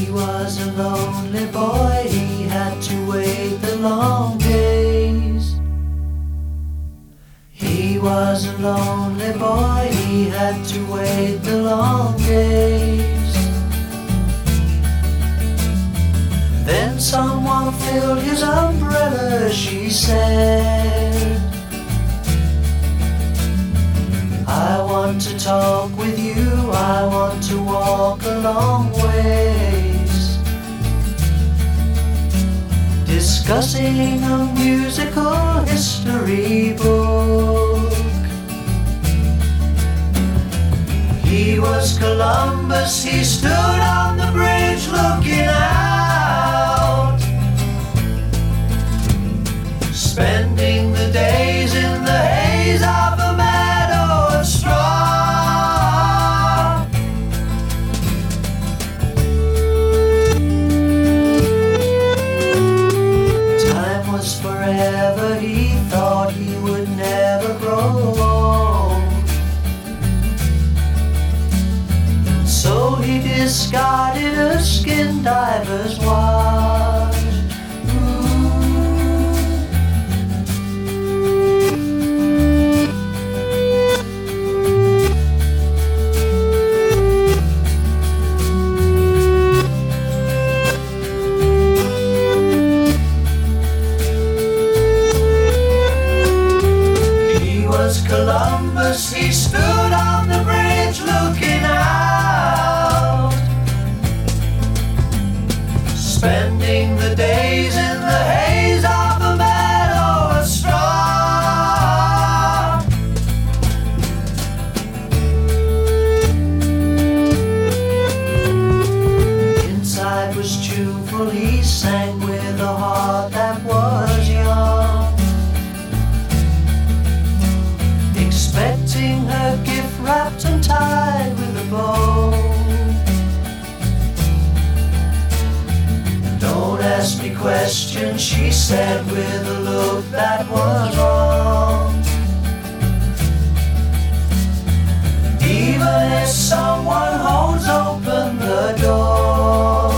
He was a lonely boy, he had to wait the long days. He was a lonely boy, he had to wait the long days. Then someone filled his umbrella, she said, I want to talk with you, I want to walk a long ways, discussing a musical history book. He was Columbus, he stood on the bridge looking out, spending the days in the haze of a meadow of straw. Time was forever, he thought he would never grow old, so he discarded a skin diver's watch. Columbus, he stood on the bridge looking out, spending the days in the haze of a meadow of straw. Inside was tuneful, he sang with a heart that was young, expecting her gift wrapped and tied with a bow. Don't ask me questions, she said with a look that was wrong. Even if someone holds open the door,